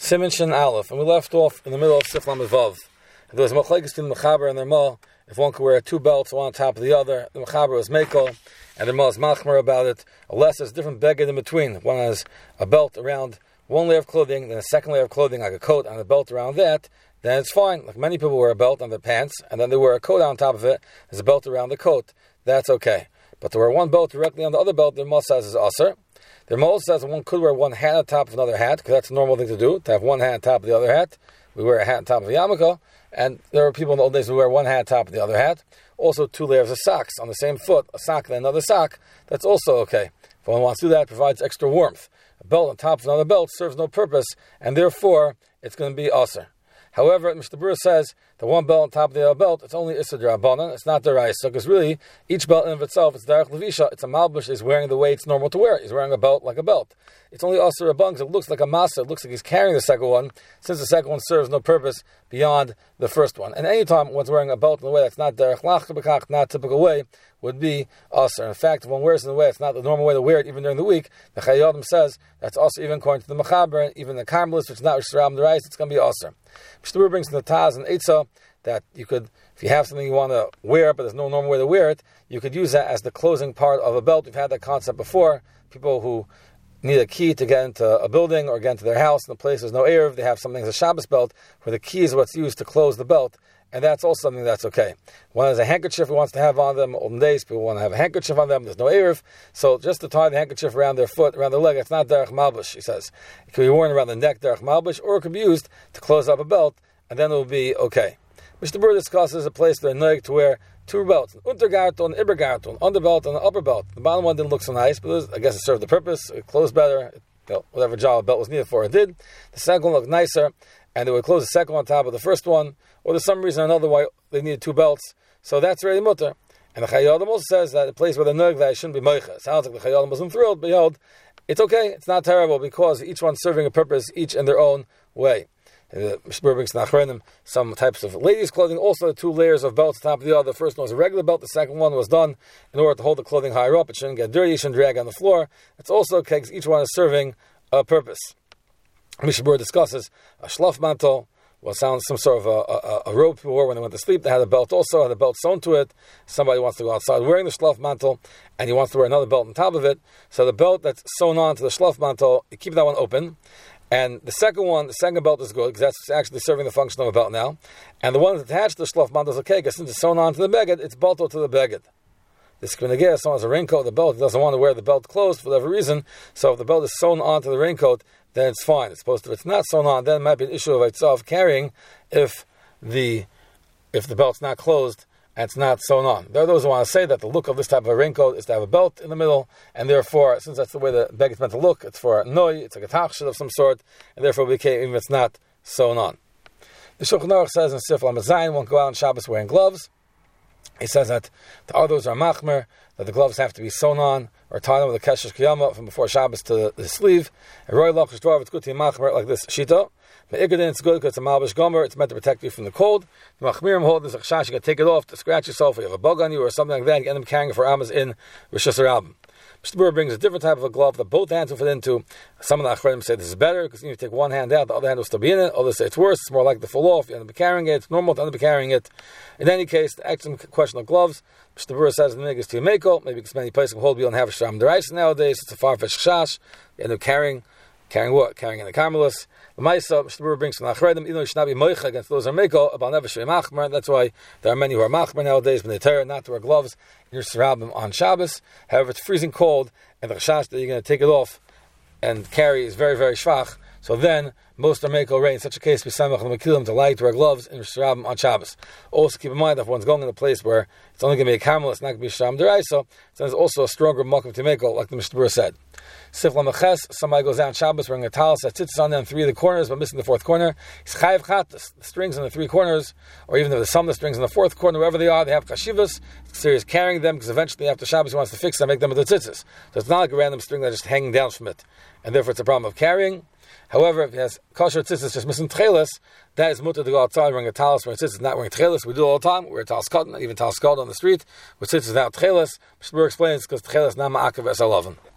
Siman Shin Aleph, and we left off in the middle of Sif Lamed Vav. There was machlekes between the Mechaber and the Ramah. If one could wear two belts, one on top of the other, the Mechaber was Mekel, and the Ramah is Machmer about it. Unless there's different beged in between. One has a belt around one layer of clothing, then a second layer of clothing, like a coat, and a belt around that, then it's fine. Like many people wear a belt on their pants, and then they wear a coat on top of it, there's a belt around the coat. That's okay. But to wear one belt directly on the other belt, the Ramah says is Aser. The Ramah says that one could wear one hat on top of another hat, because that's a normal thing to do, to have one hat on top of the other hat. We wear a hat on top of the yarmulke, and there are people in the old days who wear one hat on top of the other hat. Also 2 layers of socks on the same foot, a sock and another sock. That's also okay. If one wants to do that, it provides extra warmth. A belt on top of another belt serves no purpose, and therefore it's going to be Aser. However, Mr. Brewer says the one belt on top of the other belt, it's only Issa D'Rabbanan, it's not D'Oraisa, because really, each belt in of itself, it's Derech Levisha, it's a Malbush, he's wearing the way it's normal to wear. He's wearing a belt like a belt. It's only Asa Rabban, because it looks like a Masa, it looks like he's carrying the second one, since the second one serves no purpose beyond the first one. And any time one's wearing a belt in a way that's not Derech Lach, not typical way, would be Asa. In fact, if one wears it in a way it's not the normal way to wear it, even during the week, the Chayyim says that's also even according to the Mechaber, even the Carmelists, which is not Rosh Hashanah D'Oraisa, it's going to be Asa. Mr. Brewer brings in the Taz and Eitzah that you could, if you have something you want to wear, but there's no normal way to wear it, you could use that as the closing part of a belt. We've had that concept before. People who need a key to get into a building or get into their house, and the place there's no Erev, they have something as a Shabbos belt, where the key is what's used to close the belt, and that's also something that's okay. One has a handkerchief he wants to have on them. Olden days, people want to have a handkerchief on them, there's no Erev, so just to tie the handkerchief around their foot, around their leg, it's not Derech Malbush, he says. It can be worn around the neck, Derech Malbush, or it can be used to close up a belt, and then it will be okay. Mr. Brewer discusses a place they're noig to wear 2 belts, an Untergartel and Ibergartel, an underbelt and an upper belt. The bottom one didn't look so nice, but I guess it served the purpose, it closed better, whatever job a belt was needed for, it did. The second one looked nicer, and they would close the second one on top of the first one, or there's some reason or another why they needed 2 belts, so that's really mutter. And the Chayyim also says that the place where they're noig, that shouldn't be moicha. Sounds like the Chayyim wasn't thrilled, but it's okay, it's not terrible, because each one's serving a purpose, each in their own way. Mr. Brewer brings Nachrenim some types of ladies' clothing, also 2 layers of belts on top of the other. The first one was a regular belt, the second one was done in order to hold the clothing higher up. It shouldn't get dirty, it shouldn't drag on the floor. It's also okay because each one is serving a purpose. Mr. Brewer discusses a shlafmantel, what sounds some sort of a robe people wore when they went to sleep. They had a belt also, had a belt sewn to it. Somebody wants to go outside wearing the shlafmantel, and he wants to wear another belt on top of it. So the belt that's sewn on to the shlafmantel, you keep that one open. And the second belt is good, because that's actually serving the function of a belt now. And the one that's attached to the shlafmantel is okay, because since it's sewn on to the beged, it's belto to the beged. This can again, if someone has a raincoat, the belt, he doesn't want to wear the belt closed for whatever reason, so if the belt is sewn onto the raincoat, then it's fine. It's supposed to, if it's not sewn on, then it might be an issue of itself carrying if the belt's not closed and it's not sewn on. There are those who want to say that the look of this type of a raincoat is to have a belt in the middle, and therefore, since that's the way the beged is meant to look, it's for a noi, it's like a tachshit of some sort, and therefore we can't, even if it's not sewn on. The Shulchan Aruch says in Sif Lamed Zayin, one can go out on Shabbos wearing gloves. He says that the others are machmer, that the gloves have to be sewn on or tied on with a keshesh kiyama from before Shabbos to the sleeve. And roy lochish dwarf, it's good to be machmer like this shita. But Igadin, it's good because it's a malbish gomer, it's meant to protect you from the cold. The machmirim hold this chash, you can take it off to scratch yourself, or you have a bug on you or something like that, you can end up carrying it for Amos in Rosh Hashanah. Mr. Brewer brings a different type of a glove that both hands will fit into. Some of the Achronim say this is better because you take one hand out, the other hand will still be in it. Others say it's worse, it's more likely to fall off, you end up carrying it, it's normal to end up carrying it. In any case, the excellent question of gloves, Mr. Brewer says the niggas to Yemeko, maybe because many places can hold, we don't have a Shram D'Oraisa nowadays, it's a far-fetched chash, you end up carrying what? Carrying in the Carmelists. The Maisa, Mr. Brewer brings from the Achredim, even though you should not be moicha against those who are meko, about never should be machmer. That's why there are many who are machmer nowadays, when they tear not to wear gloves in your Sarabim on Shabbos. However, it's freezing cold, and the chash that you're going to take it off and carry is very, very shvach. So then, most are meko rain. In such a case, we samach and kill them to like to wear gloves in Sarabim on Shabbos. Also, keep in mind that if one's going in a place where it's only going to be a camel, it's not going to be Shram D'Oraisa, so there's also a stronger makom to meko, like the Mr. Brewer said. Sif Lameches, somebody goes out on Shabbos wearing a talis that sits on them 3 of the corners but missing the 4th corner. He's chayiv chat, the strings in the 3 corners, or even if there's some of the strings in the 4th corner, wherever they are, they have kashivas. So he's carrying them because eventually after Shabbos he wants to fix them, make them into tzitzis. So it's not like a random string that's just hanging down from it, and therefore it's a problem of carrying. However, if he has kosher tzitzis just missing tchelis, that is mutter to go outside wearing a talis wearing tzitzis, not wearing tchelis. We do it all the time. We wear talis cotton, even talis cotton on the street with tzitzis without tchelis. Mr. Brewer explains because tchelis not ma'akav es alavan.